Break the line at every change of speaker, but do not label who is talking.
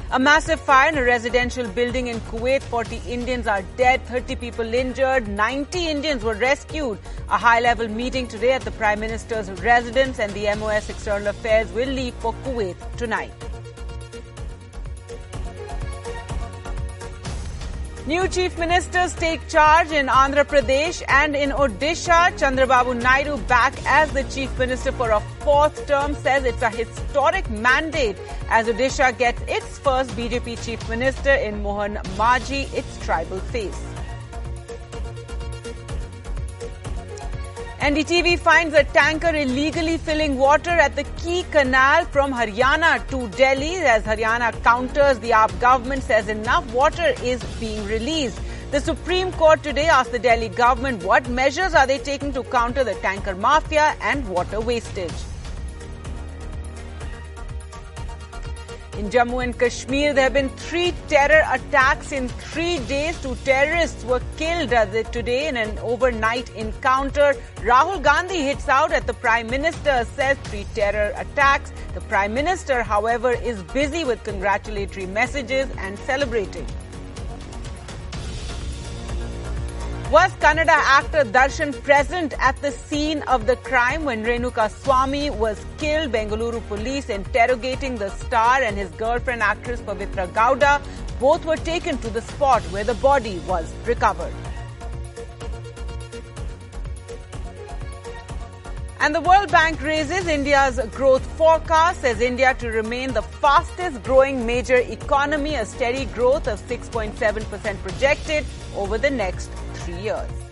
A massive fire in a residential building in Kuwait. 40 Indians are dead, 30 people injured, 90 Indians were rescued. A high-level meeting today at the Prime Minister's residence, and the MOS External Affairs will leave for Kuwait tonight. New chief ministers take charge in Andhra Pradesh and in Odisha. Chandrababu Naidu, back as the chief minister for a fourth term, says it's a historic mandate as Odisha gets its first BJP chief minister in Mohan Majhi, its tribal face. NDTV finds a tanker illegally filling water at the Key Canal from Haryana to Delhi. As Haryana counters, the AAP government says enough water is being released. The Supreme Court today asked the Delhi government what measures are they taking to counter the tanker mafia and water wastage. In Jammu and Kashmir, there have been 3 terror attacks in 3 days. 2 terrorists were killed today in an overnight encounter. Rahul Gandhi hits out at the Prime Minister, says 3 terror attacks. The Prime Minister, however, is busy with congratulatory messages and celebrating. Was Kannada actor Darshan present at the scene of the crime when Renuka Swamy was killed? Bengaluru police interrogating the star and his girlfriend actress Pavitra Gowda. Both were taken to the spot where the body was recovered. And the World Bank raises India's growth forecast, says India to remain the fastest growing major economy, a steady growth of 6.7% projected over the next 3 years.